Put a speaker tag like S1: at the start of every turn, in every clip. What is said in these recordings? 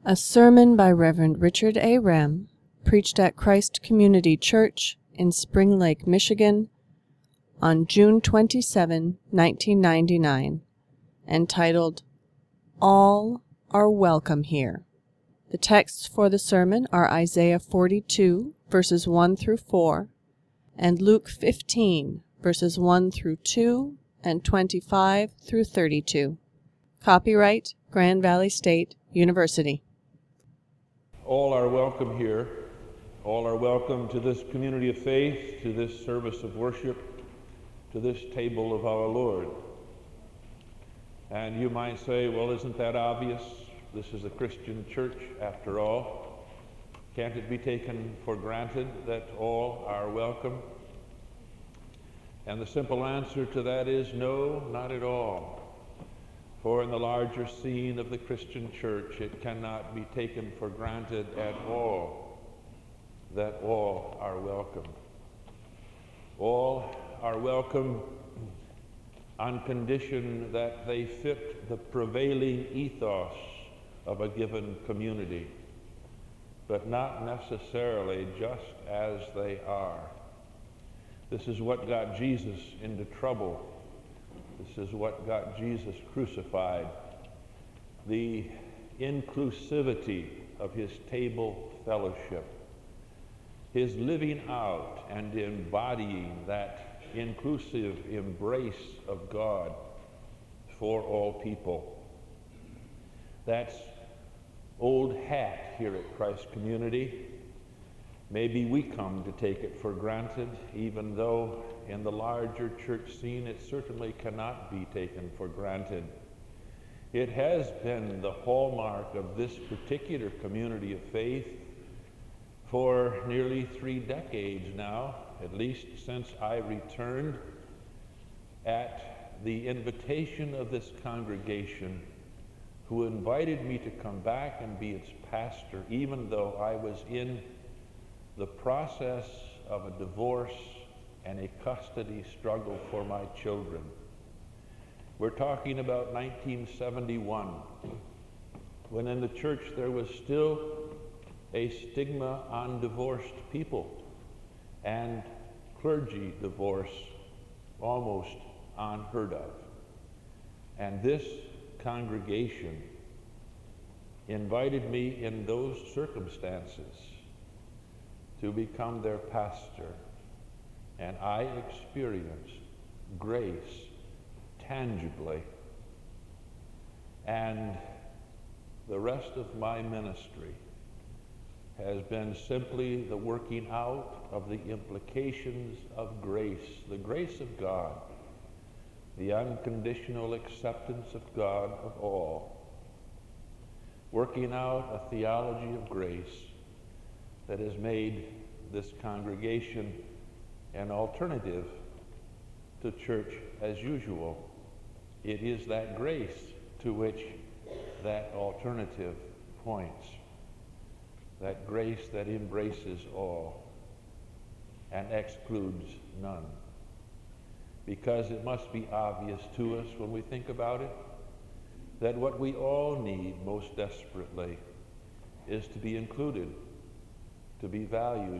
S1: A sermon by Reverend Richard A. Rem, preached at Christ Community Church in Spring Lake, Michigan, on June 27, 1999, entitled, All Are Welcome Here. The texts for the sermon are Isaiah 42, verses 1 through 4, and Luke 15, verses 1 through 2 and 25 through 32. Copyright Grand Valley State University.
S2: All are welcome here. All are welcome to this community of faith, to this service of worship, to this table of our Lord. And you might say, well, isn't that obvious? This is a Christian church after all. Can't it be taken for granted that all are welcome? And the simple answer to that is no, not at all. For in the larger scene of the Christian church, it cannot be taken for granted at all that all are welcome. All are welcome on condition that they fit the prevailing ethos of a given community, but not necessarily just as they are. This is what got Jesus into trouble. This is what got Jesus crucified. The inclusivity of his table fellowship, his living out and embodying that inclusive embrace of God for all people. That's old hat here at Christ Community. Maybe we come to take it for granted, even though in the larger church scene it certainly cannot be taken for granted. It has been the hallmark of this particular community of faith for nearly 3 decades now, at least since I returned at the invitation of this congregation, who invited me to come back and be its pastor, even though I was in the process of a divorce and a custody struggle for my children. We're talking about 1971, when in the church there was still a stigma on divorced people, and clergy divorce almost unheard of. And this congregation invited me in those circumstances to become their pastor, and I experienced grace tangibly. And the rest of my ministry has been simply the working out of the implications of grace, the grace of God, the unconditional acceptance of God of all, working out a theology of grace that has made this congregation an alternative to church as usual. It is that grace to which that alternative points, that grace that embraces all and excludes none. Because it must be obvious to us when we think about it that what we all need most desperately is to be included, to be valued,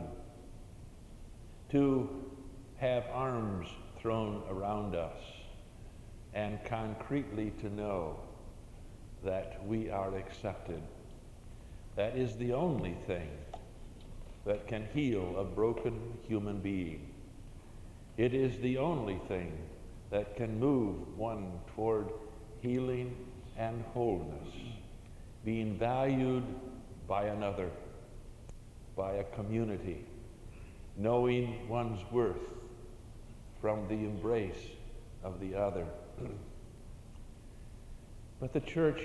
S2: to have arms thrown around us, and concretely to know that we are accepted. That is the only thing that can heal a broken human being. It is the only thing that can move one toward healing and wholeness, being valued by another, by a community, knowing one's worth from the embrace of the other. But the church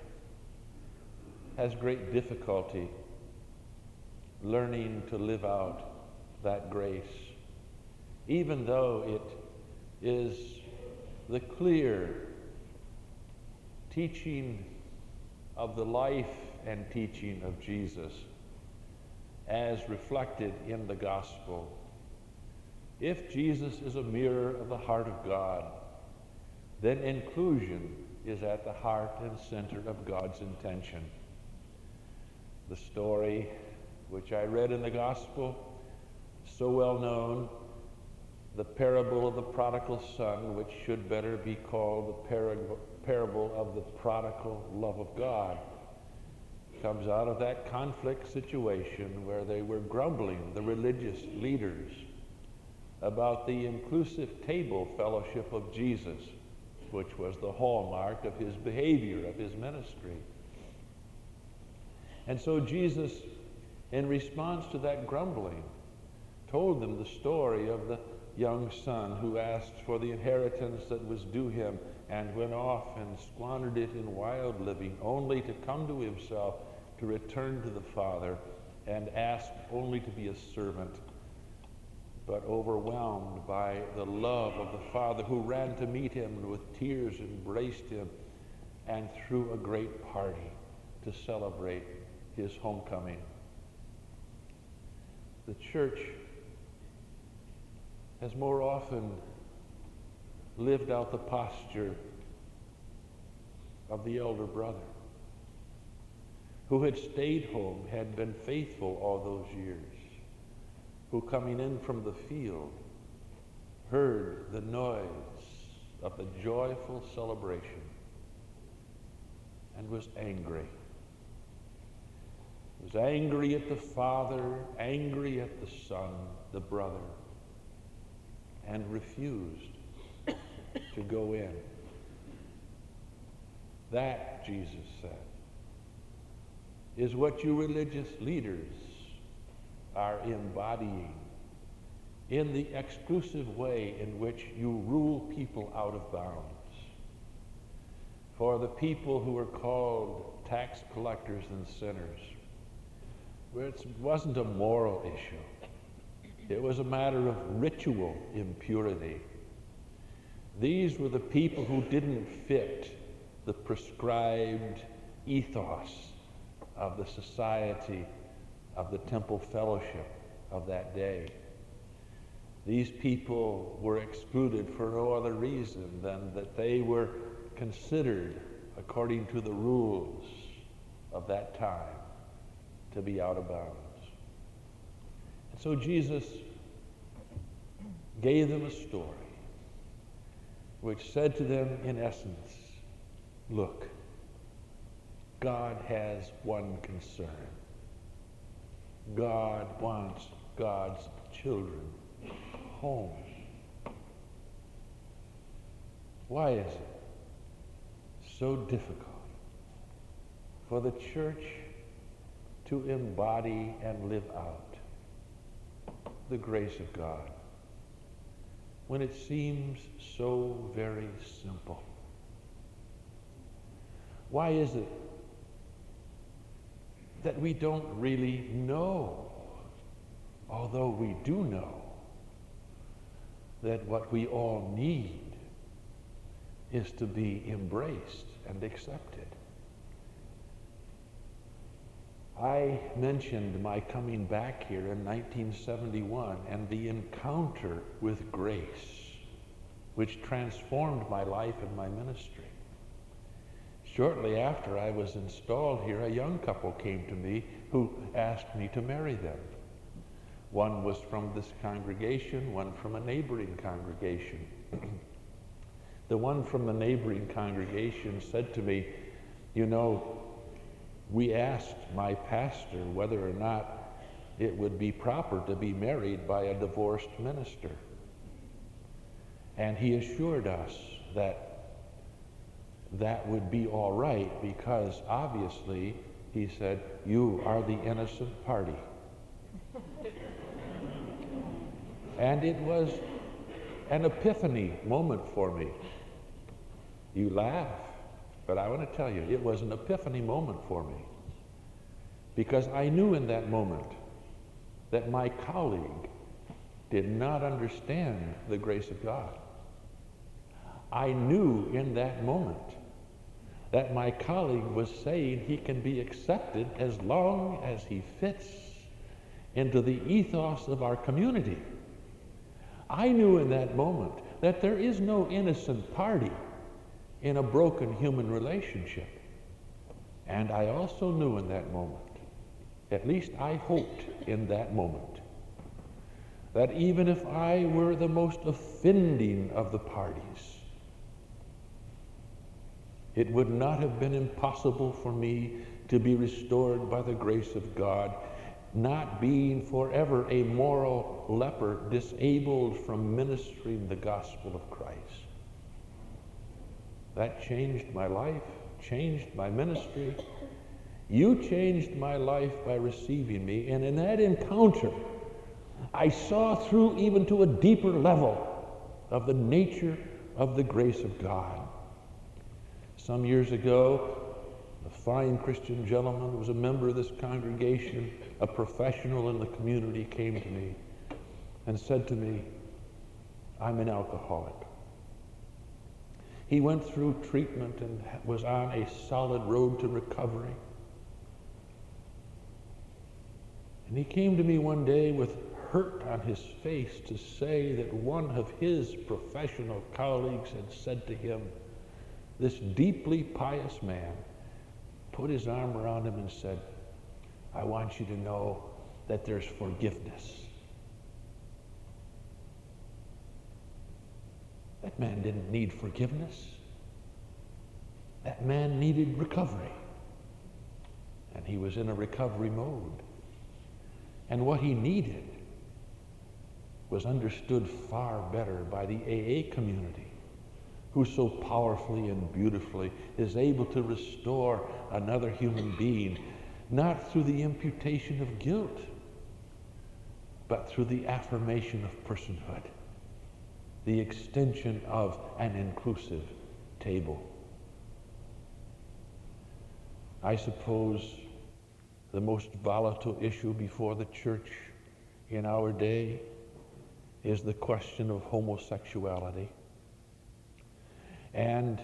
S2: has great difficulty learning to live out that grace, even though it is the clear teaching of the life and teaching of Jesus as reflected in the gospel. If Jesus is a mirror of the heart of God, then inclusion is at the heart and center of God's intention. the story which I read in the gospel, so well known, the parable of the prodigal son, which should better be called the parable of the prodigal love of God, comes out of that conflict situation where they were grumbling, the religious leaders, about the inclusive table fellowship of Jesus, which was the hallmark of his behavior, of his ministry. And so Jesus, in response to that grumbling, told them the story of the young son who asked for the inheritance that was due him and went off and squandered it in wild living, only to come to himself, to return to the Father and ask only to be a servant, but overwhelmed by the love of the Father, who ran to meet him and with tears embraced him and threw a great party to celebrate his homecoming. The church has more often lived out the posture of the elder brother, who had stayed home, had been faithful all those years, who coming in from the field heard the noise of the joyful celebration and was angry. Was angry at the Father, angry at the Son, the brother, and refused to go in. That, Jesus said, is what you religious leaders are embodying in the exclusive way in which you rule people out of bounds. For the people who are called tax collectors and sinners, it wasn't a moral issue. It was a matter of ritual impurity. These were the people who didn't fit the prescribed ethos of the society of the temple fellowship of that day. These people were excluded for no other reason than that they were considered, according to the rules of that time, to be out of bounds. And so Jesus gave them a story which said to them, in essence, look, God has one concern. God wants God's children home. Why is it so difficult for the church to embody and live out the grace of God when it seems so very simple? Why is it that we don't really know, although we do know, that what we all need is to be embraced and accepted? I mentioned my coming back here in 1971 and the encounter with grace, which transformed my life and my ministry. Shortly after I was installed here, a young couple came to me who asked me to marry them. One was from this congregation, one from a neighboring congregation. The one from the neighboring congregation said to me, you know, we asked my pastor whether or not it would be proper to be married by a divorced minister. And he assured us that that would be all right because obviously, he said, you are the innocent party. And it was an epiphany moment for me. You laugh, but I want to tell you, it was an epiphany moment for me. Because I knew in that moment that my colleague did not understand the grace of God. I knew in that moment that my colleague was saying he can be accepted as long as he fits into the ethos of our community. I knew in that moment that there is no innocent party in a broken human relationship. And I also knew in that moment At least I hoped in that moment, that even if I were the most offending of the parties, it would not have been impossible for me to be restored by the grace of God, not being forever a moral leper, disabled from ministering the gospel of Christ. That changed my life, changed my ministry. You changed my life by receiving me, and in that encounter, I saw through even to a deeper level of the nature of the grace of God. Some years ago, a fine Christian gentleman who was a member of this congregation, a professional in the community, came to me and said to me, "I'm an alcoholic." He went through treatment and was on a solid road to recovery. And he came to me one day with hurt on his face to say that one of his professional colleagues had said to him, this deeply pious man put his arm around him and said, "I want you to know that there's forgiveness." That man didn't need forgiveness. That man needed recovery. And he was in a recovery mode. And what he needed was understood far better by the AA community, who so powerfully and beautifully is able to restore another human being, not through the imputation of guilt, but through the affirmation of personhood, the extension of an inclusive table. I suppose the most volatile issue before the church in our day is the question of homosexuality. And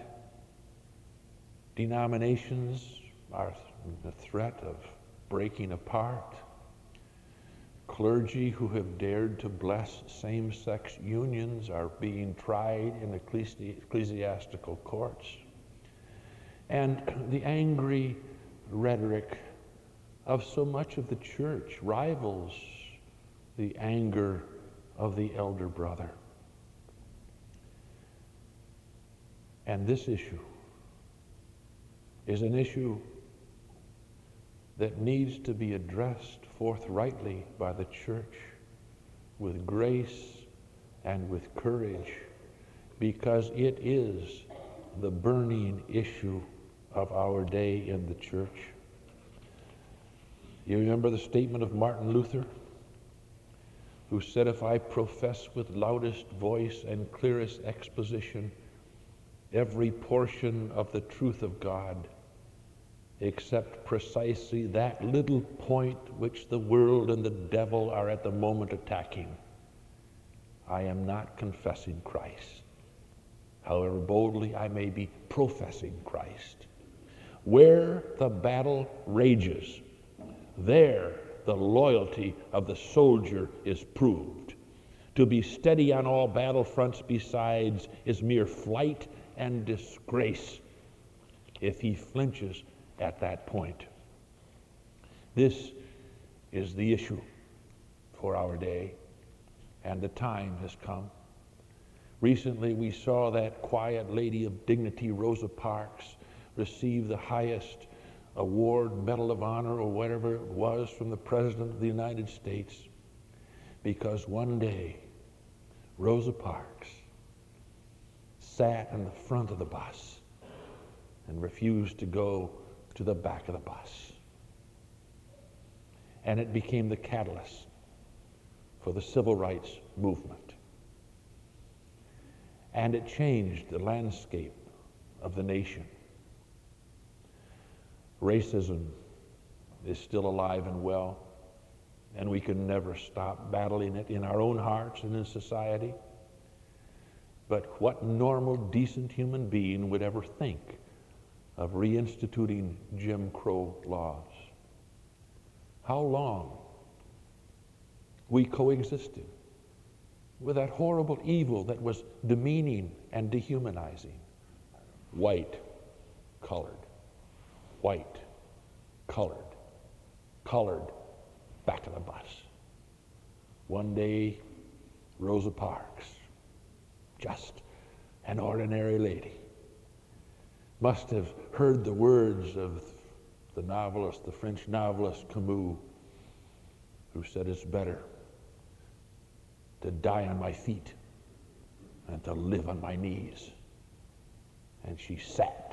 S2: denominations are the threat of breaking apart. Clergy who have dared to bless same-sex unions are being tried in ecclesiastical courts. And the angry rhetoric of so much of the church rivals the anger of the elder brother. And this issue is an issue that needs to be addressed forthrightly by the church with grace and with courage, because it is the burning issue of our day in the church. You remember the statement of Martin Luther, who said, "If I profess with loudest voice and clearest exposition every portion of the truth of God, except precisely that little point which the world and the devil are at the moment attacking, I am not confessing Christ, however boldly I may be professing Christ. Where the battle rages, there the loyalty of the soldier is proved. To be steady on all battlefronts besides is mere flight and disgrace if he flinches at that point." This is the issue for our day, and the time has come. Recently we saw that quiet lady of dignity, Rosa Parks, receive the highest award, Medal of Honor, or whatever it was, from the President of the United States, because one day Rosa Parks sat in the front of the bus and refused to go to the back of the bus. And it became the catalyst for the civil rights movement. And it changed the landscape of the nation. Racism is still alive and well, and we can never stop battling it in our own hearts and in society. But what normal, decent human being would ever think of reinstituting Jim Crow laws? How long we coexisted with that horrible evil that was demeaning and dehumanizing. White, colored, white, colored, colored back of the bus. One day, Rosa Parks, just an ordinary lady, must have heard the words of the novelist, the French novelist Camus, who said, "It's better to die on my feet than to live on my knees." And she sat.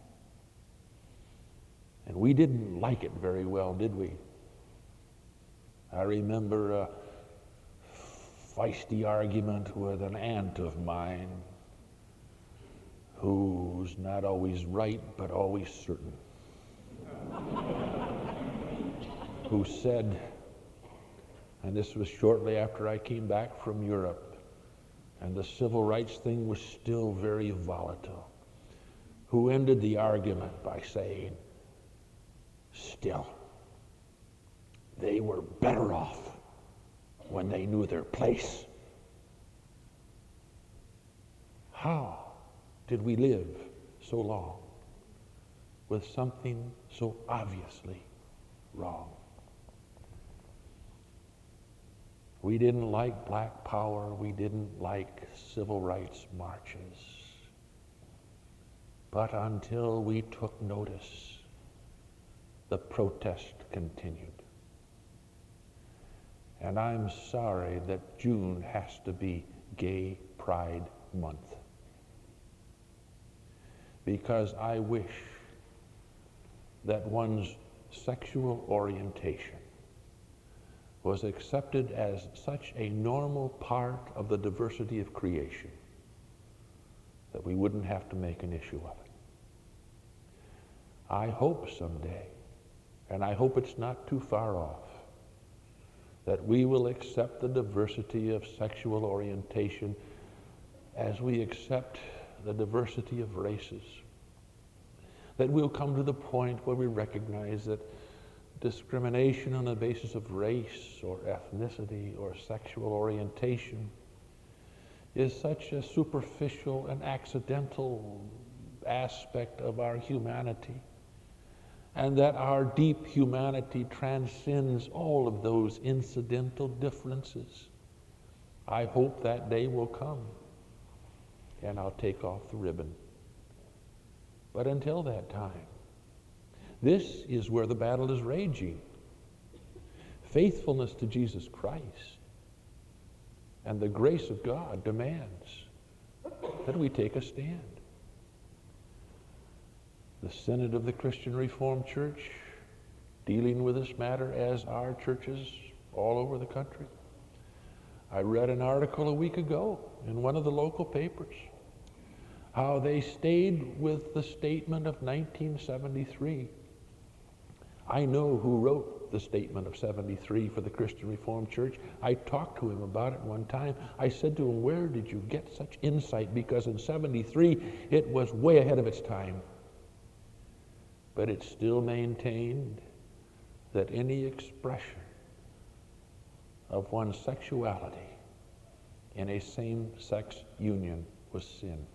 S2: And we didn't like it very well, did we? I remember a feisty argument with an aunt of mine who's not always right, but always certain, who said, and this was shortly after I came back from Europe, and the civil rights thing was still very volatile, who ended the argument by saying, "Still, they were better off when they knew their place." How did we live so long with something so obviously wrong? We didn't like Black Power. We didn't like civil rights marches. But until we took notice, the protest continued. And I'm sorry that June has to be Gay Pride Month, because I wish that one's sexual orientation was accepted as such a normal part of the diversity of creation that we wouldn't have to make an issue of it. I hope someday, and I hope it's not too far off, that we will accept the diversity of sexual orientation as we accept the diversity of races. That we'll come to the point where we recognize that discrimination on the basis of race or ethnicity or sexual orientation is such a superficial and accidental aspect of our humanity, and that our deep humanity transcends all of those incidental differences. I hope that day will come, and I'll take off the ribbon. But until that time, this is where the battle is raging. Faithfulness to Jesus Christ and the grace of God demands that we take a stand. The Synod of the Christian Reformed Church, dealing with this matter, as are churches all over the country. I read an article a week ago in one of the local papers, how they stayed with the statement of 1973. I know who wrote the statement of 73 for the Christian Reformed Church. I talked to him about it one time. I said to him, "Where did you get such insight?" Because in 73, it was way ahead of its time. But it still maintained that any expression of one's sexuality in a same-sex union was sin.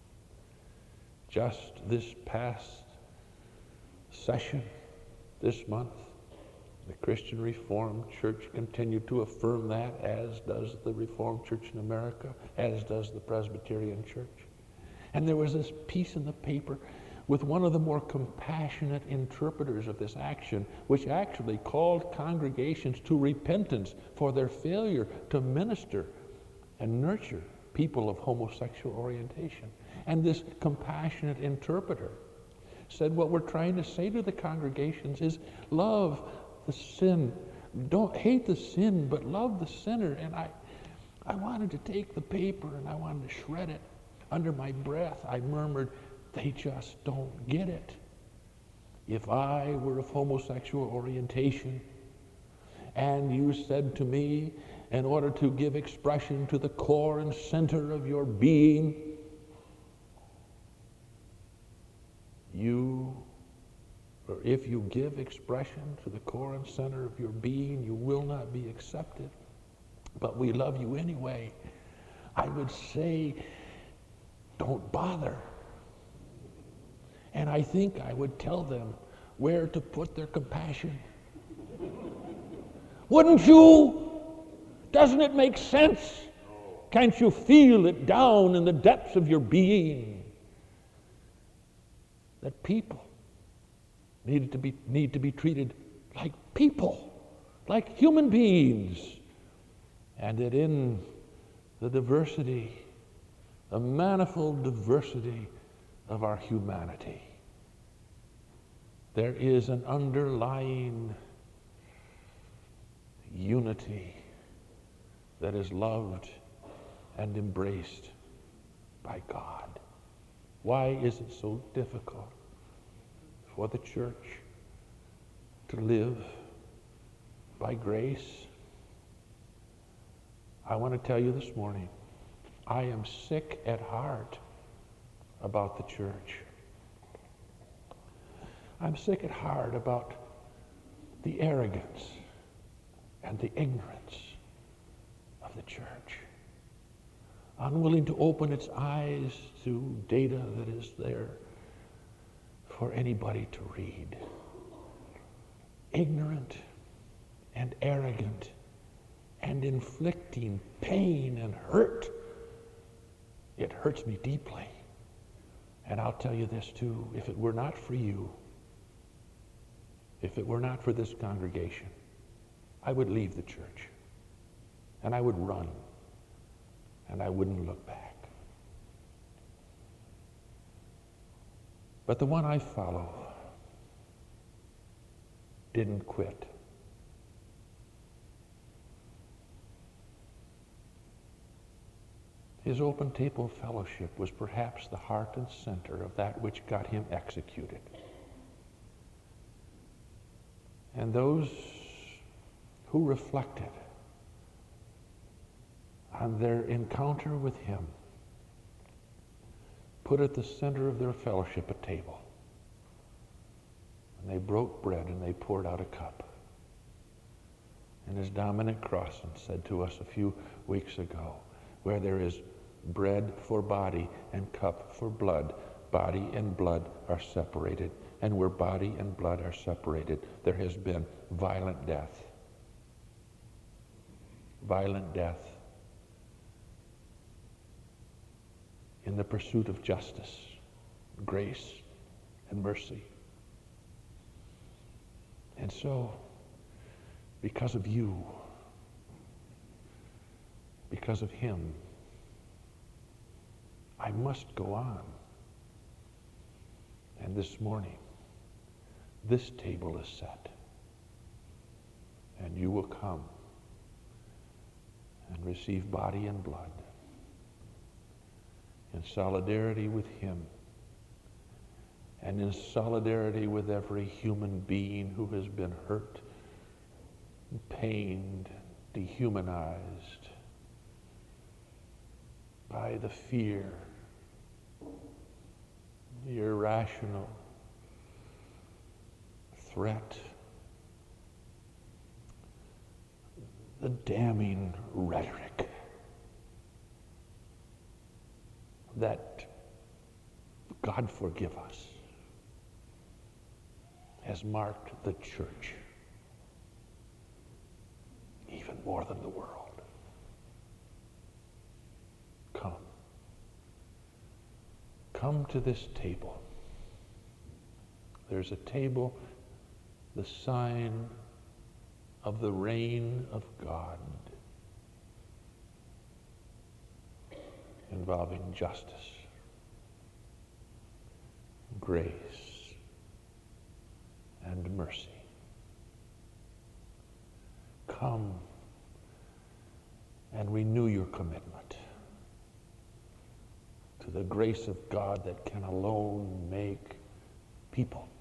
S2: Just this past session, this month, the Christian Reformed Church continued to affirm that, as does the Reformed Church in America, as does the Presbyterian Church. And there was this piece in the paper with one of the more compassionate interpreters of this action, which actually called congregations to repentance for their failure to minister and nurture people of homosexual orientation. And this compassionate interpreter said, what we're trying to say to the congregations is love the sin. Don't hate the sin, but love the sinner. And I wanted to take the paper and I wanted to shred it. Under my breath, I murmured, they just don't get it. If I were of homosexual orientation and you said to me, in order to give expression to the core and center of your being, or if you give expression to the core and center of your being, you will not be accepted, but we love you anyway, I would say, don't bother. And I think I would tell them where to put their compassion. Wouldn't you? Doesn't it make sense? Can't you feel it down in the depths of your being that people need to be treated like people, like human beings, and that in the diversity, the manifold diversity of our humanity, there is an underlying unity that is loved and embraced by God. Why is it so difficult for the church to live by grace? I want to tell you this morning, I am sick at heart about the church. I'm sick at heart about the arrogance and the ignorance of the church, unwilling to open its eyes to data that is there for anybody to read. Ignorant and arrogant and inflicting pain and hurt. It hurts me deeply. And I'll tell you this too, if it were not for you, if it were not for this congregation, I would leave the church and I would run and I wouldn't look back. But the one I follow didn't quit. His open table fellowship was perhaps the heart and center of that which got him executed. And those who reflected on their encounter with him put at the center of their fellowship a table. And they broke bread and they poured out a cup. And as Dominic Crossan said to us a few weeks ago, where there is bread for body and cup for blood, body and blood are separated. And where body and blood are separated, there has been violent death. Violent death in the pursuit of justice, grace, and mercy. And so, because of you, because of him, I must go on. And this morning, this table is set. And you will come and receive body and blood in solidarity with him and in solidarity with every human being who has been hurt, pained, dehumanized by the fear, the irrational threat, the damning rhetoric that, God forgive us, has marked the church even more than the world. Come to this table. There's a table, the sign of the reign of God, involving justice, grace, and mercy. Come and renew your commitment to the grace of God that can alone make people